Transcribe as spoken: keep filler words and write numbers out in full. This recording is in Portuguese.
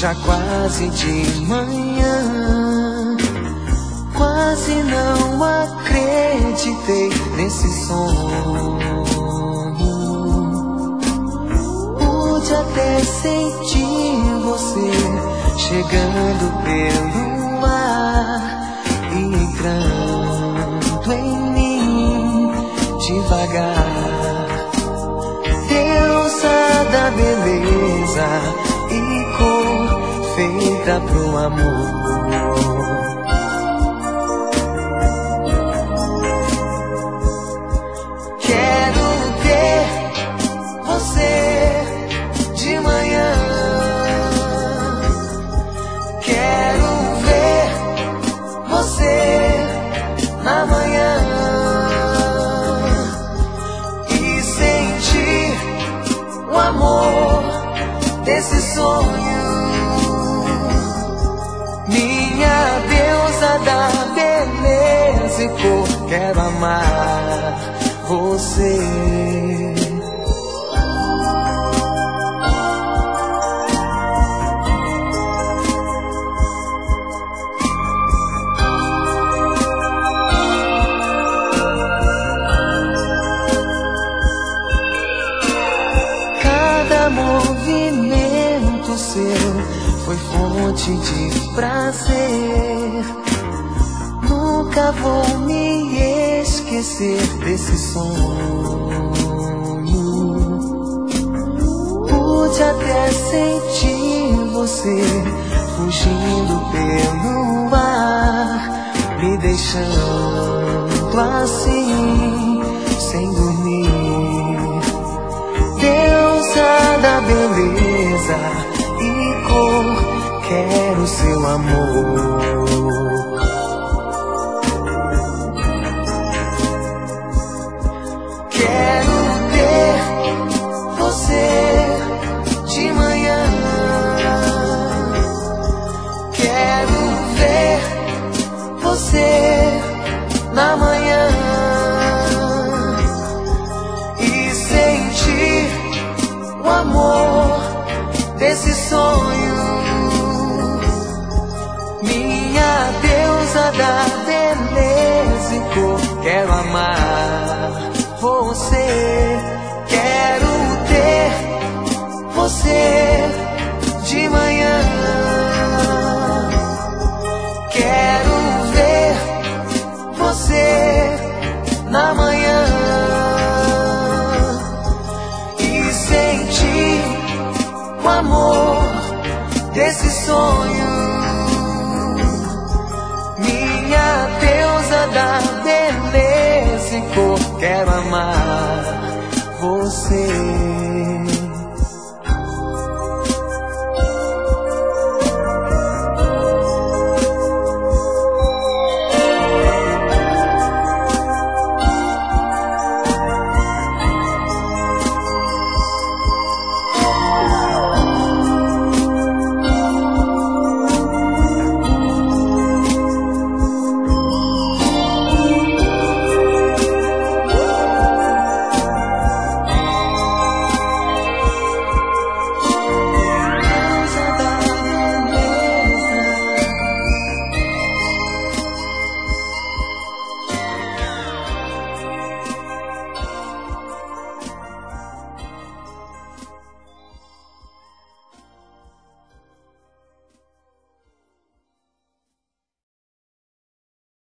já quase de manhã. Quase não acreditei nesse sonho. Pude até sentir você chegando pelo ar e entrando em mim devagar. Deusa da beleza e cor feita pro amor. Quero ter você de manhã. Quero ver você na manhã e sentir o amor desse sonho. Minha deusa da beleza e cor, quero amar você. Cada movimento seu foi fonte de prazer. Nunca vou me esquecer desse sonho. Pude até sentir você fugindo pelo ar, me deixando assim, sem dormir. Deusa da beleza e cor, quero seu amor. Quero ter você de manhã. Quero ver você na manhã e sentir o amor desse sonho. Minha deusa da beleza e cor, quero amar você. Quero ter você de manhã. Quero ver você na manhã e sentir o amor desse sonho. Minha deusa da beleza e cor, quero amar você.